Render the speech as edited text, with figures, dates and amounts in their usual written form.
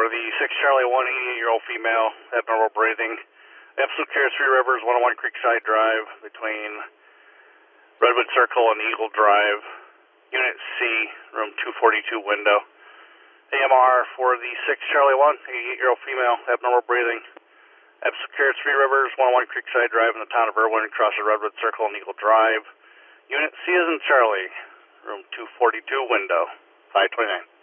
the 6 Charlie 1, 88-year-old female, abnormal breathing. Absolute Care, Three Rivers, 101 Creekside Drive, between Redwood Circle and Eagle Drive. Unit C, room 242 window. AMR for the 6 Charlie 1, 88-year-old female, abnormal breathing. Absolute Care, Three Rivers, 101 Creekside Drive in the town of Irwin, across the Redwood Circle and Eagle Drive. Unit C is in Charlie, room 242 window, 529.